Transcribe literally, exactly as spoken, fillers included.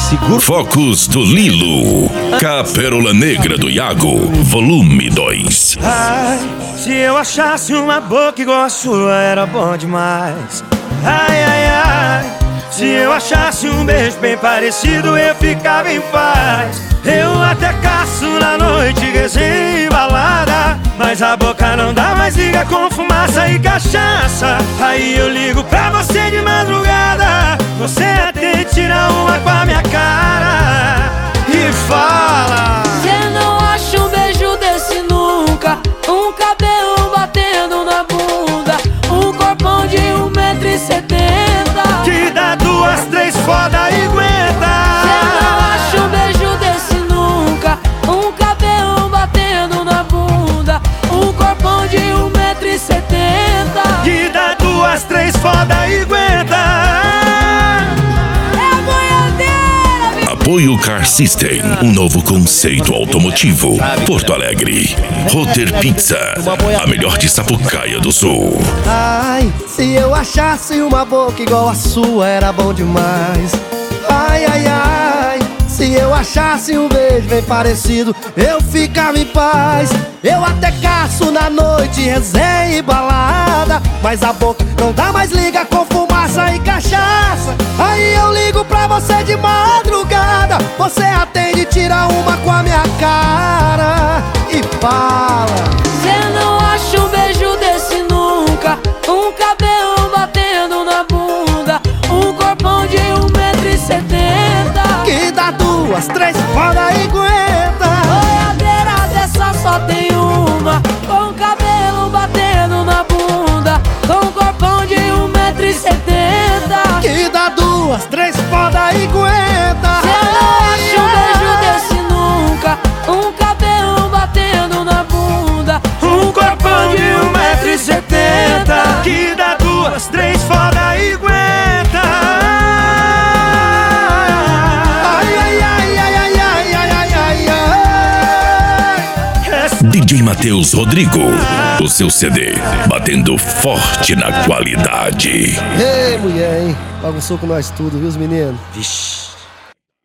Segura. Focos do Lilo, Capérola Negra do Iago, volume dois. Ai, se eu achasse uma boca igual a sua, era bom demais. Ai, ai, ai, se eu achasse um beijo bem parecido, eu ficava em paz. Eu até caço na noite, resenha e balada, mas a boca não dá mais, liga com fumaça e cachaça. Aí eu ligo pra você de madrugada, você atende, tira uma com a minha cara e fala: cê não acha um beijo desse nunca, um cabelo batendo na bunda, um corpão de um metro e setenta, que dá duas, três foda e aguenta. cê não acha um beijo desse nunca, um cabelo batendo na bunda, um corpão de um metro e setenta, que dá duas, três foda e aguenta. Apoio Car System, um novo conceito automotivo. Porto Alegre. Roter Pizza, a melhor de Sapucaia do Sul. Ai, se eu achasse uma boca igual a sua, era bom demais. Ai, ai, ai, se eu achasse um beijo bem parecido, eu ficava em paz. Eu até caço na noite, resenha e balada, mas a boca não dá mais, liga com fumaça e cachaça. Aí eu ligo pra você de madrugada, você atende, tira uma com a minha cara e fala: cê não acha um beijo desse nunca, um cabelo batendo na bunda, um corpão de um metro e setenta, que dá duas, três foda e aguenta. boiadeira dessa só tem uma, com cabelo batendo na bunda, com corpão de um metro e setenta, que dá duas, três foda e aguenta. cê não acha um beijo desse nunca, um cabelo batendo na bunda, Um corpão de um metro e setenta, que dá duas, três foda e aguenta. Ai, ai, ai, ai, ai, ai, ai, ai, ai, ai. D J Matheus Rodrigo, o seu C D, batendo forte na qualidade. Ei, mulher, hein? Bagunçou com nós tudo, viu, os meninos? Vixe.